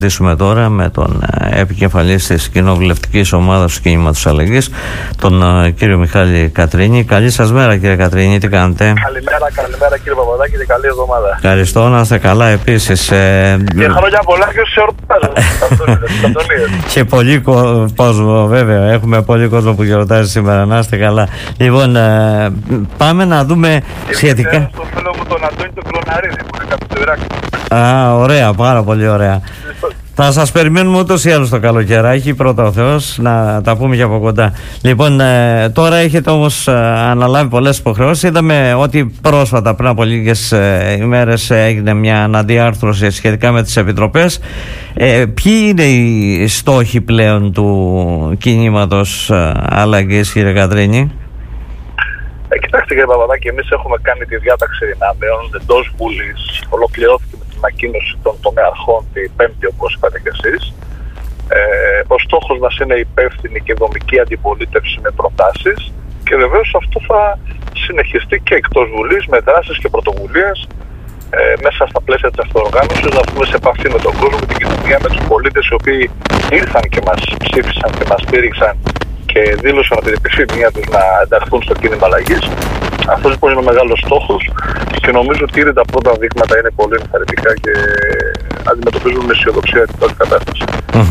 Συζητήσουμε τώρα με τον επικεφαλής της κοινοβουλευτικής ομάδας του Κινήματος Αλλαγής, τον κύριο Μιχάλη Κατρίνη. Καλή σας μέρα, κύριε Κατρίνη, τι κάνετε? Καλημέρα κύριε Παπαδάκη και καλή εβδομάδα. Ευχαριστώ, να είστε καλά επίσης. Και χρόνια πολλά και όσοι εορτάζουν. Και πολύ κόσμο, βέβαια. Έχουμε πολύ κόσμο που γιορτάζει σήμερα. Να είστε καλά. Λοιπόν, πάμε να δούμε σχετικά. Στο φίλο μου τον Αντώνη τον Κλωναρίδη που είναι κάτω στο Ηράκλειο. Ωραία, πάρα πολύ ωραία. Θα σας περιμένουμε ούτως ή άλλως το καλοκαιράκι, πρώτα ο Θεός, να τα πούμε και από κοντά. Λοιπόν, τώρα έχετε όμως αναλάβει πολλές υποχρεώσεις. Είδαμε ότι πρόσφατα, πριν από λίγες ημέρες, έγινε μια αναδιάρθρωση σχετικά με τις επιτροπές. Ποιοι είναι οι στόχοι πλέον του Κινήματος Αλλαγής, κύριε Κατρίνη? Κοιτάξτε κύριε Παπαδάκη, εμείς έχουμε κάνει τη διάταξη δυνάμεων εντός Βουλής. Ολοκληρώθηκε με την ανακοίνωση των τομεαρχών την Πέμπτη, όπως είπατε και εσείς. Ο στόχος μας είναι υπεύθυνη και δομική αντιπολίτευση με προτάσεις και βεβαίως αυτό θα συνεχιστεί και εκτός Βουλής με δράσεις και πρωτοβουλίες μέσα στα πλαίσια της αυτοοργάνωσης, να βγούμε σε επαφή με τον κόσμο, με την κοινωνία, με τους πολίτες οι οποίοι ήρθαν και μας ψήφισαν και μας στήριξαν και δήλωσαν την επιθυμία τους να ενταχθούν στο κίνημα αλλαγής. Αυτό λοιπόν είναι ο μεγάλος στόχος και νομίζω ότι ήδη τα πρώτα δείγματα είναι πολύ ενθαρρυντικά και αντιμετωπίζουν με αισιοδοξία την πρώτη κατάσταση.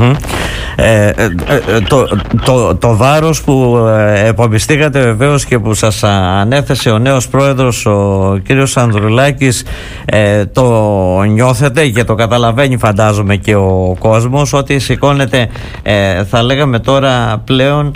Το βάρος που επομιστήκατε βεβαίως και που σας ανέθεσε ο νέος πρόεδρος, ο κύριος Ανδρουλάκης, το νιώθετε και το καταλαβαίνει φαντάζομαι και ο κόσμος, ότι σηκώνεται, θα λέγαμε τώρα πλέον,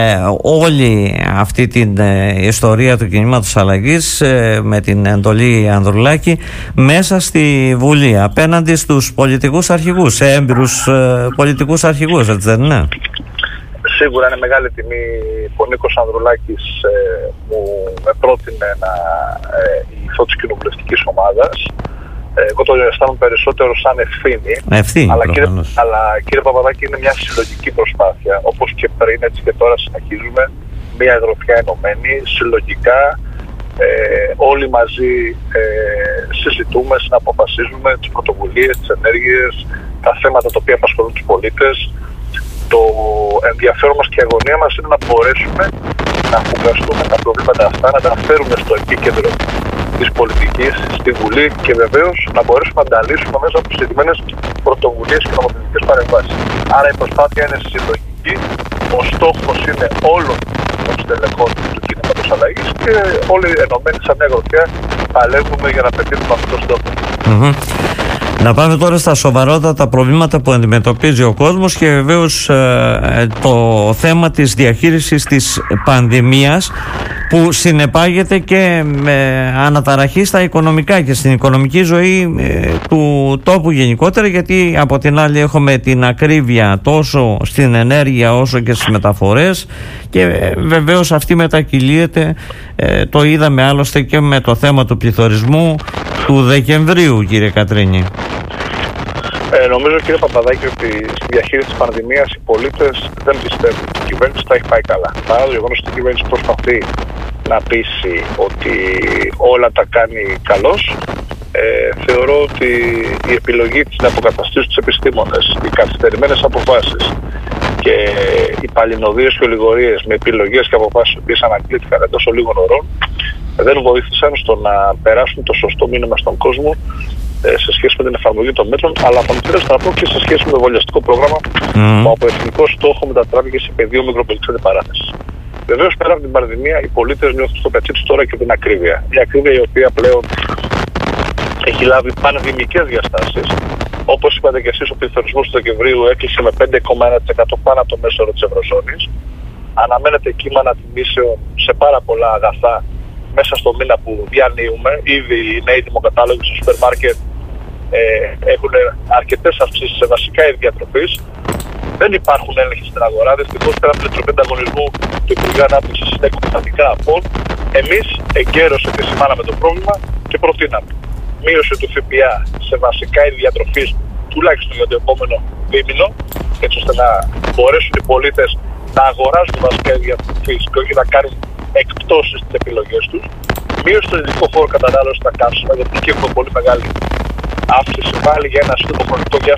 όλη αυτή την ιστορία του Κινήματος Αλλαγής με την εντολή Ανδρουλάκη μέσα στη Βουλή απέναντι στους πολιτικούς αρχηγούς, σε έμπειρους πολιτικούς αρχηγούς, έτσι δεν είναι? Σίγουρα είναι μεγάλη τιμή που ο Νίκος Ανδρουλάκης μου με πρότεινε να ηγηθώ της κοινοβουλευτικής ομάδας. Εγώ το αισθάνομαι περισσότερο σαν ευθύνη. Αλλά κύριε Παπαδάκη, είναι μια συλλογική προσπάθεια. Όπως και πριν, έτσι και τώρα συνεχίζουμε μια γροθιά ενωμένη, συλλογικά. Όλοι μαζί συζητούμε, συναποφασίζουμε τις πρωτοβουλίες, τις ενέργειες, τα θέματα τα οποία απασχολούν τους πολίτες. Το ενδιαφέρον μας και η αγωνία μας είναι να μπορέσουμε να φουγκραστούμε τα προβλήματα αυτά, να τα φέρουμε στο επίκεντρο της πολιτικής, στη Βουλή και βεβαίως να μπορέσουμε να τα λύσουμε μέσα από συγκεκριμένες πρωτοβουλίες και νομοθετικές παρεμβάσεις. Άρα η προσπάθεια είναι συλλογική, ο στόχος είναι όλων των στελεχών του Κινήματος Αλλαγής και όλοι ενωμένοι σαν μια γροθιά παλεύουμε για να πετύχουμε αυτό το στόχο. Να πάμε τώρα στα σοβαρότατα προβλήματα που αντιμετωπίζει ο κόσμος και βεβαίως το θέμα της διαχείρισης της πανδημίας, που συνεπάγεται και με αναταραχή στα οικονομικά και στην οικονομική ζωή του τόπου γενικότερα, γιατί από την άλλη έχουμε την ακρίβεια τόσο στην ενέργεια όσο και στις μεταφορές και βεβαίως αυτή μετακυλίεται, το είδαμε άλλωστε και με το θέμα του πληθωρισμού του Δεκεμβρίου, κύριε Κατρίνη. Νομίζω κύριε Παπαδάκη ότι στη διαχείριση της πανδημίας οι πολίτες δεν πιστεύουν ότι η κυβέρνηση θα έχει πάει καλά. Παρά το γεγονός ότι η κυβέρνηση προσπαθεί να πείσει ότι όλα τα κάνει καλώς, θεωρώ ότι η επιλογή της να αποκαταστήσει τους επιστήμονες, οι καθυστερημένες αποφάσεις και οι παλινοδίες και ολιγορίες με επιλογές και αποφάσεις που ανακλήθηκαν εντός λίγων ωρών δεν βοήθησαν στο να περάσουν το σωστό μήνυμα στον κόσμο σε σχέση με την εφαρμογή των μέτρων, αλλά θα μου θέλετε να πω και σε σχέση με το εμβολιαστικό πρόγραμμα που από εθνικό στόχο μετατράπηκε σε πεδίο μικροπολιτικής αντιπαράθεσης. Βεβαίως, πέρα από την πανδημία, οι πολίτες νιώθουν στο πετσί τους τώρα και την ακρίβεια. Μια ακρίβεια η οποία πλέον έχει λάβει πανδημικές διαστάσεις. Όπως είπατε και εσείς, ο πληθωρισμός του Δεκεμβρίου έκλεισε με 5,1% πάνω από το μέσο όρο της Ευρωζώνης. Αναμένεται κύμα ανατιμήσεων σε πάρα πολλά αγαθά μέσα στο μήνα που διανύουμε. Ήδη οι νέοι τιμοκατάλογοι στο σούπερ μάρκετ έχουν αρκετές αυξήσεις σε βασικά είδη διατροφής. Δεν υπάρχουν έλεγχοι στην αγορά. Δυστυχώς, πέρα από την Επιτροπή Ανταγωνισμού του Υπουργείου Ανάπτυξης συντέκουν κρατικά απόν. Εμείς εγκαίρως επισημάναμε το πρόβλημα και προτείναμε μείωση του ΦΠΑ σε βασικά είδη διατροφής τουλάχιστον για το επόμενο δίμηνο, έτσι ώστε να μπορέσουν οι πολίτες να αγοράζουν βασικά είδη διατροφής και όχι να κάνουν εκπτώσεις στις επιλογές τους. Μείωση στον ειδικό φόρο κατανάλωσης στα καύσιμα, γιατί εκεί έχουμε πολύ μεγάλη αύξηση πάλι για ένα σύντομο χρονικό διάστημα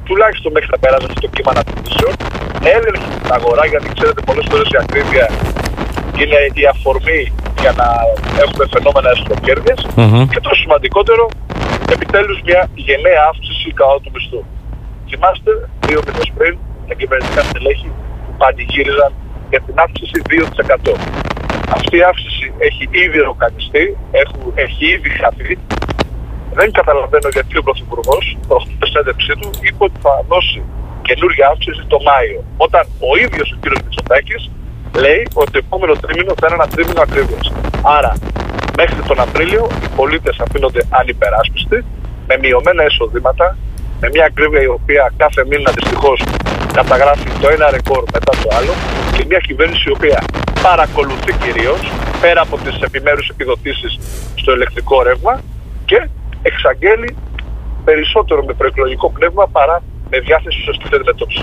τουλάχιστον μέχρι να περάσει αυτό το κύμα αναπτύσσεων, έλεγχε την αγορά, γιατί ξέρετε πολλές φορές η ακρίβεια είναι η αφορμή για να έχουμε φαινόμενα εσωτεροκέρδειας και το σημαντικότερο, επιτέλους μια γενναία αύξηση κατά του μισθού. Θυμάστε, 2 μήνες πριν, τα κυβερνητικά στελέχη πανηγύριζαν για την αύξηση 2%. Αυτή η αύξηση έχει ήδη ροκανιστεί, έχει ήδη χαθεί. Δεν καταλαβαίνω γιατί ο Πρωθυπουργός, προχθές στην συνέντευξή του, είπε ότι θα δώσει καινούργια αύξηση το Μάιο. Όταν ο ίδιος ο κ. Μητσοτάκης λέει ότι το επόμενο τρίμηνο θα είναι ένα τρίμηνο ακρίβειας. Άρα, μέχρι τον Απρίλιο οι πολίτες αφήνονται ανυπεράσπιστοι, με μειωμένα εισοδήματα, με μια ακρίβεια η οποία κάθε μήνα δυστυχώς καταγράφει το ένα ρεκόρ μετά το άλλο και μια κυβέρνηση η οποία παρακολουθεί κυρίως, πέρα από τις επιμέρους επιδοτήσεις στο ηλεκτρικό ρεύμα, και εξαγγέλει περισσότερο με προεκλογικό πνεύμα παρά με διάθεση σωστής αντιμετώπισης.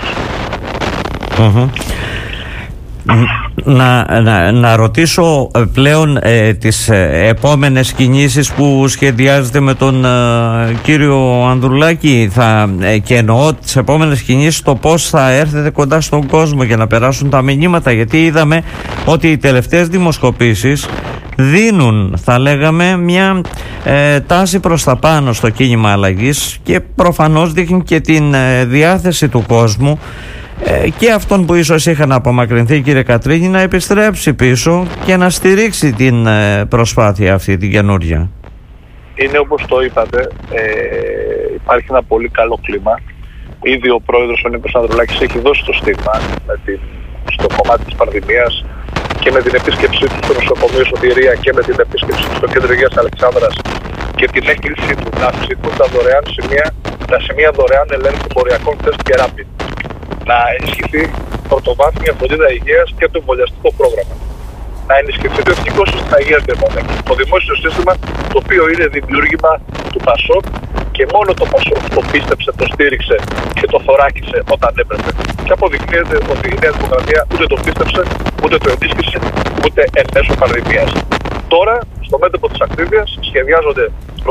Να ρωτήσω πλέον τις επόμενες κινήσεις που σχεδιάζετε με τον κύριο Ανδρουλάκη, και εννοώ τις επόμενες κινήσεις, το πώς θα έρθετε κοντά στον κόσμο για να περάσουν τα μηνύματα, γιατί είδαμε ότι οι τελευταίες δημοσκοπήσεις δίνουν, θα λέγαμε, μια τάση προς τα πάνω στο κίνημα αλλαγής και προφανώς δείχνει και την διάθεση του κόσμου και αυτόν που ίσως είχαν απομακρυνθεί, κύριε Κατρίνη, να επιστρέψει πίσω και να στηρίξει την προσπάθεια αυτή την καινούργια. Είναι όπως το είπατε, υπάρχει ένα πολύ καλό κλίμα. Ήδη ο πρόεδρος ο Νίκος Ανδρουλάκης έχει δώσει το στίγμα στο κομμάτι της πανδημίας και με την επίσκεψή του στο νοσοκομείο Σωτηρία και με την επίσκεψη του στο κέντρο υγείας Αλεξάνδρας και την έκκλησή του να αυξηθούν τα σημεία δωρεάν ελέγχου ποριακών τεστ και rapid. Να ενισχυθεί πρωτοβάθμια φροντίδα υγείας και το εμβολιαστικό πρόγραμμα. Να ενισχυθεί το εθνικό σύστημα υγείας το δημόσιο σύστημα, το οποίο είναι δημιούργημα του ΠΑΣΟΚ και μόνο το ΠΑΣΟΚ το πίστεψε, το στήριξε και το θωράκισε όταν έπρεπε. Και αποδεικνύεται ότι η Νέα Δημοκρατία ούτε το πίστεψε, ούτε το ενίσχυσε, ούτε εν μέσω πανδημίας. Τώρα, στο μέτωπο της ακρίβειας, σχεδιάζονται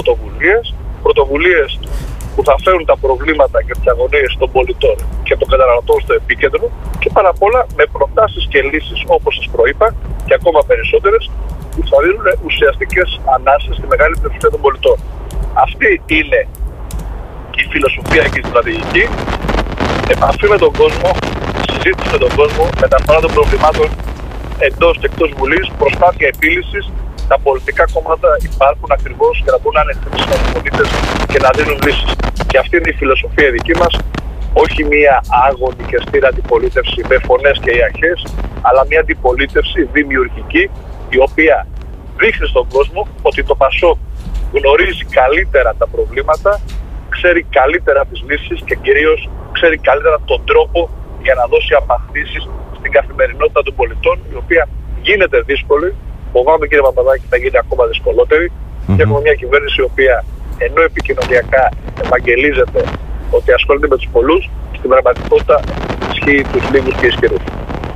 πρωτοβουλίες που θα φέρουν τα προβλήματα και τις αγωνίες των πολιτών και των καταναλωτών στο επίκεντρο και πάρα απ' όλα με προτάσεις και λύσεις, όπως σας προείπα, και ακόμα περισσότερες, που θα δίνουν ουσιαστικές ανάσες στη μεγάλη πλειοψηφία των πολιτών. Αυτή είναι η φιλοσοφία και η στρατηγική. Επαφή με τον κόσμο, συζήτηση με τον κόσμο, μεταφορά των προβλημάτων εντός και εκτός Βουλής, προσπάθεια επίλυσης. Τα πολιτικά κόμματα υπάρχουν ακριβώς για να μπορούν να είναι χρήσιμα στους πολίτες και να δίνουν λύσεις. Και αυτή είναι η φιλοσοφία δική μας. Όχι μια άγωνη και στήρα αντιπολίτευση με φωνές και ιαχές, αλλά μια αντιπολίτευση δημιουργική, η οποία δείχνει στον κόσμο ότι το ΠΑΣΟΚ γνωρίζει καλύτερα τα προβλήματα, ξέρει καλύτερα τις λύσεις και κυρίως ξέρει καλύτερα τον τρόπο για να δώσει απαντήσεις στην καθημερινότητα των πολιτών, η οποία γίνεται δύσκολη. Φοβάμαι, κύριε Παπαδάκη, θα γίνει ακόμα δυσκολότερη. Και έχουμε μια κυβέρνηση η οποία, ενώ επικοινωνιακά ευαγγελίζεται ότι ασχολείται με τους πολλούς, στην πραγματικότητα ισχύει τους λίγους και ισχυρούς.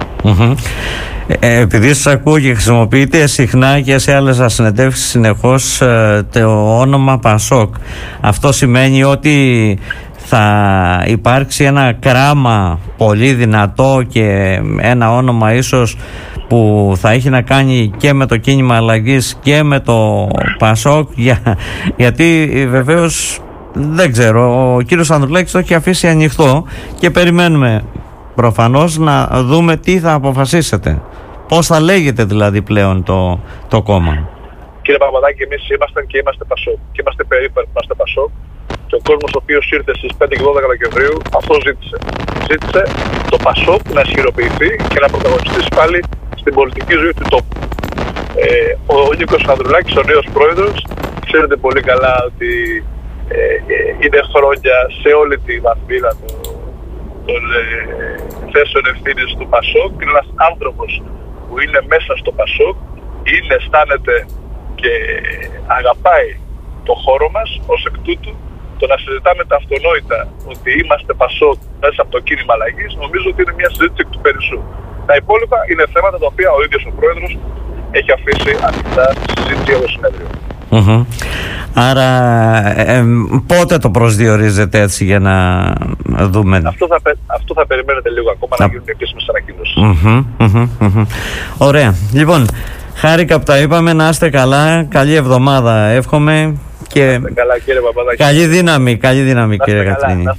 Επειδή σας ακούω και χρησιμοποιείτε συχνά και σε άλλες συνεντεύξεις συνεχώς το όνομα ΠΑΣΟΚ, αυτό σημαίνει ότι θα υπάρξει ένα κράμα πολύ δυνατό και ένα όνομα ίσως που θα έχει να κάνει και με το κίνημα αλλαγής και με το ΠΑΣΟΚ, γιατί βεβαίως δεν ξέρω, ο κύριος Ανδρουλάκης το έχει αφήσει ανοιχτό και περιμένουμε προφανώς να δούμε τι θα αποφασίσετε. Πώς θα λέγεται δηλαδή πλέον το κόμμα. Κύριε Παπαδάκη, εμείς ήμασταν και είμαστε ΠΑΣΟΚ και είμαστε περίπου που είμαστε ΠΑΣΟΚ. Και ο κόσμος ο οποίος ήρθε στις 5 και 12 Δεκεμβρίου αυτό ζήτησε. Ζήτησε το ΠΑΣΟΚ να ισχυροποιηθεί και να πρωταγωνιστήσει πάλι στην πολιτική ζωή του τόπου. Ο Νίκος Ανδρουλάκης, ο νέος πρόεδρος, ξέρετε πολύ καλά ότι είναι χρόνια σε όλη τη βαθμίδα των θέσεων ευθύνης του ΠΑΣΟΚ. Είναι ένας άνθρωπος που είναι μέσα στο ΠΑΣΟΚ, αισθάνεται και αγαπάει το χώρο μας. Ως εκ τούτου, το να συζητάμε τα αυτονόητα ότι είμαστε ΠΑΣΟΚ μέσα από το κίνημα αλλαγής, νομίζω ότι είναι μια συζήτηση εκ του περισσού. Τα υπόλοιπα είναι θέματα τα οποία ο ίδιος ο πρόεδρος έχει αφήσει ανοιχτά στη συζήτηση για το συνέδριο. Άρα πότε το προσδιορίζετε έτσι για να δούμε? Αυτό θα περιμένετε λίγο ακόμα να γίνουν επίσημες ανακοινώσεις. Ωραία. Λοιπόν, χάρηκα που τα είπαμε, να είστε καλά, καλή εβδομάδα εύχομαι και καλά, κύριε Παπαδάκη. καλή δύναμη κύριε Κατρίνη.